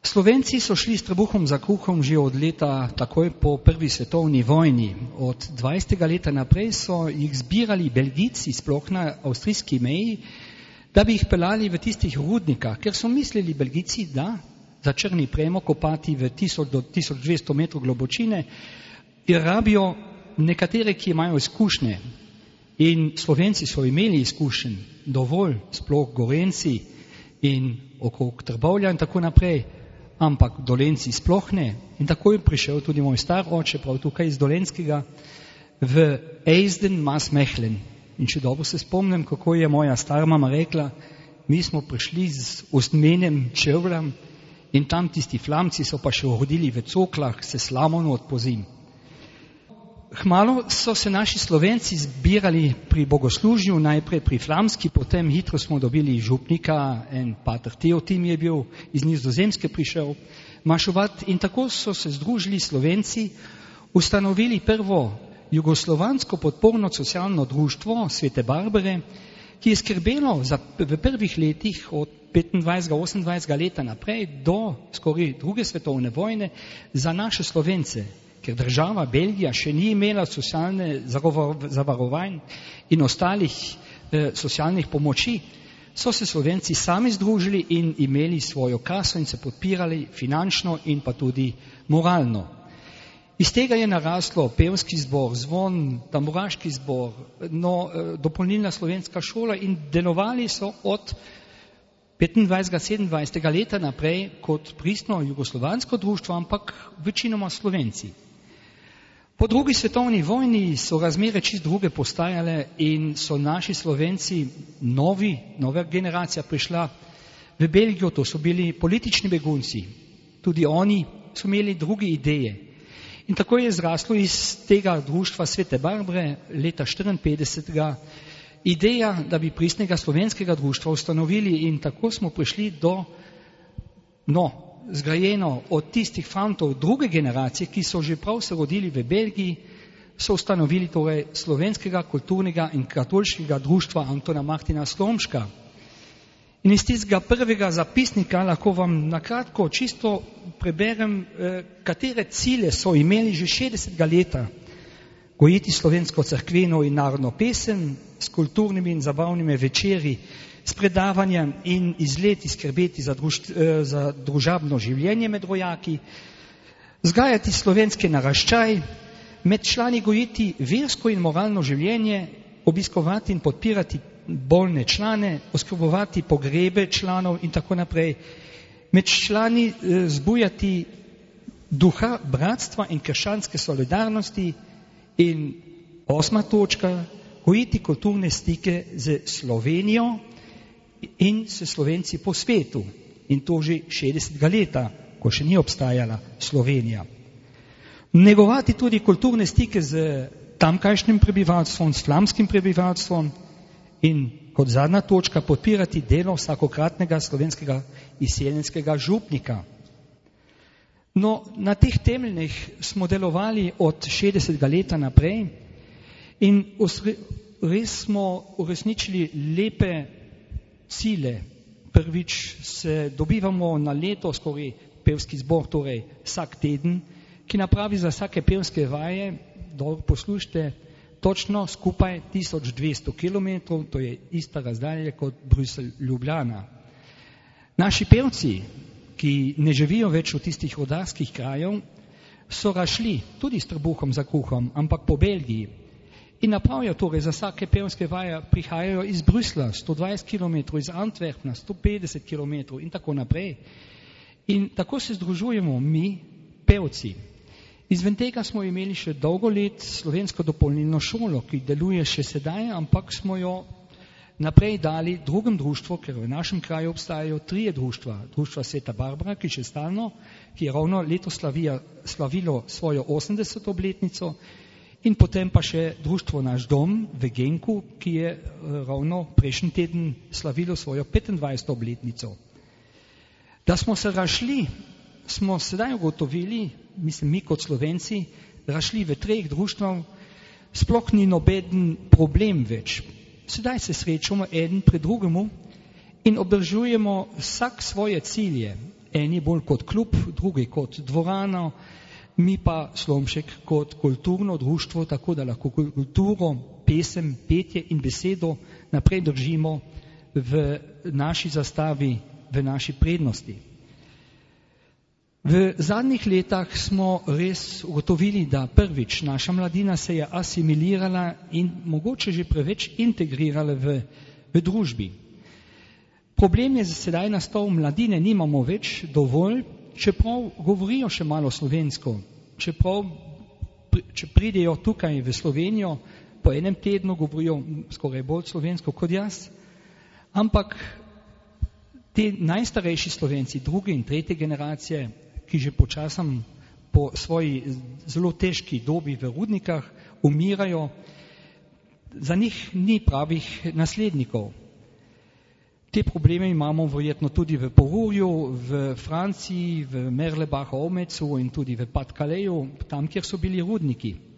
Slovenci so šli s trebuhom za kruhom že od leta takoj po prvi svetovni vojni. Od 20. leta naprej so jih zbirali Belgijci, sploh na avstrijski meji, da bi jih pelali v tistih rudnikah, ker so mislili Belgijci, da za črni premog kopati v 1000 do 1200 metrov globočine, in rabijo nekatere, ki imajo izkušnje. In Slovenci so imeli izkušenj dovolj, sploh Gorenci in okrog Trbovlja in tako naprej, ampak Dolenci sploh ne. In tako je prišel tudi moj star oče, prav tukaj iz Dolenskega, v Eisden Mas Mechelen. In če dobro se spomnim, kako je moja star mama rekla, mi smo prišli z ostmenem čevljem in tam tisti flamci so pa še hodili v coklah, se slamonu od pozim. Hmalo so se naši Slovenci zbirali pri bogoslužju, najprej pri flamski, potem hitro smo dobili župnika, en pater Teotim je bil, iz Nizozemske prišel mašovat, in tako so se združili Slovenci, ustanovili prvo jugoslovansko podporno socialno društvo Svete Barbare, ki je skrbelo v prvih letih od 25-28 leta naprej do skoraj druge svetovne vojne za naše Slovence, ker država Belgija še ni imela socialne zavarovanj in ostalih socialnih pomoči, so se Slovenci sami združili in imeli svojo kaso in se podpirali finančno in pa tudi moralno. Iz tega je naraslo pevski zbor, zvon, tamburaški zbor, dopolnilna slovenska šola in delovali so od 25-27 leta naprej kot pristno jugoslovansko društvo, ampak večinoma Slovenci. Po drugi svetovni vojni so razmere čisto druge postajale in so naši Slovenci, nova generacija prišla v Belgijo, to so bili politični begunci. Tudi oni so imeli druge ideje. In tako je zraslo iz tega društva Svete Barbare leta 1954 ideja, da bi pristnega slovenskega društva ustanovili, in tako smo prišli do, zgrajeno od tistih fantov druge generacije, ki so že prav se rodili v Belgiji, so ustanovili torej slovenskega kulturnega in katoliškega društva Antona Martina Slomška. In iz tistega prvega zapisnika lahko vam nakratko čisto preberem, katere cilje so imeli že 60 leta. Gojiti slovensko cerkveno in narodno pesem s kulturnimi in zabavnimi večeri, s predavanjem in izleti skrbeti za družabno življenje med rojaki, vzgajati slovenski naraščaj, med člani gojiti versko in moralno življenje, obiskovati in podpirati bolne člane, oskrbovati pogrebe članov in tako naprej, med člani zbujati duha bratstva in krščanske solidarnosti in 8. točka, gojiti kulturne stike z Slovenijo in s Slovenci po svetu. In to že 60 leta, ko še ni obstajala Slovenija. Negovati tudi kulturne stike z tamkajšnjim prebivalstvom, s flamskim prebivalstvom in kot zadnja točka podpirati delo vsakokratnega slovenskega izseljenskega župnika. Na teh temeljih smo delovali od 60 leta naprej in res smo uresničili lepe cilje. Prvič se dobivamo na leto skoraj pevski zbor, torej vsak teden, ki napravi za vsake pevske vaje, dobro poslušajte, točno skupaj 1200 km, to je ista razdalja kot Bruselj-Ljubljana. Naši pevci, ki ne živijo več v tistih rodarskih krajev, so rašli tudi s trebuhom za kruhom, ampak po Belgiji. In napravijo torej za vsake pevske vaje, prihajajo iz Brusla 120 km, iz Antwerpna 150 km in tako naprej. In tako se združujemo mi, pevci. Izven tega smo imeli še dolgo let slovensko dopolnilno šolo, ki deluje še sedaj, ampak smo jo naprej dali drugem društvu, ker v našem kraju obstajajo 3 društva. Društva Sveta Barbara, ki še stalno, ki je ravno letos slavilo svojo 80. obletnico, in potem pa še društvo Naš dom v Genku, ki je ravno prejšnji teden slavilo svojo 25. obletnico. Da smo se rašli, smo sedaj ugotovili, mislim mi kot Slovenci, rašli v 3 društvah, sploh ni nobeden problem več. Sedaj se srečamo eden pred drugemu in obdržujemo vsak svoje cilje. eni bolj kot klub, drugi kot dvorano, mi pa Slomšek kot kulturno društvo, tako da lahko kulturo, pesem, petje in besedo naprej držimo v naši zastavi, v naši prednosti. V zadnjih letah smo res ugotovili, da prvič naša mladina se je asimilirala in mogoče že preveč integrirala v družbi. Problem je sedaj nastal, mladine nimamo več dovolj, čeprav govorijo še malo slovensko, če pridejo tukaj v Slovenijo, po enem tednu govorijo skoraj bolj slovensko kot jaz, ampak te najstarejši Slovenci, druge in tretje generacije, ki že počasem po svoji zelo težki dobi v rudnikah umirajo, za njih ni pravih naslednikov. Te probleme imamo verjetno tudi v Porurju, v Franciji, v Merlebacher Omecu in tudi v Pas-de-Calais, tam, kjer so bili rudniki.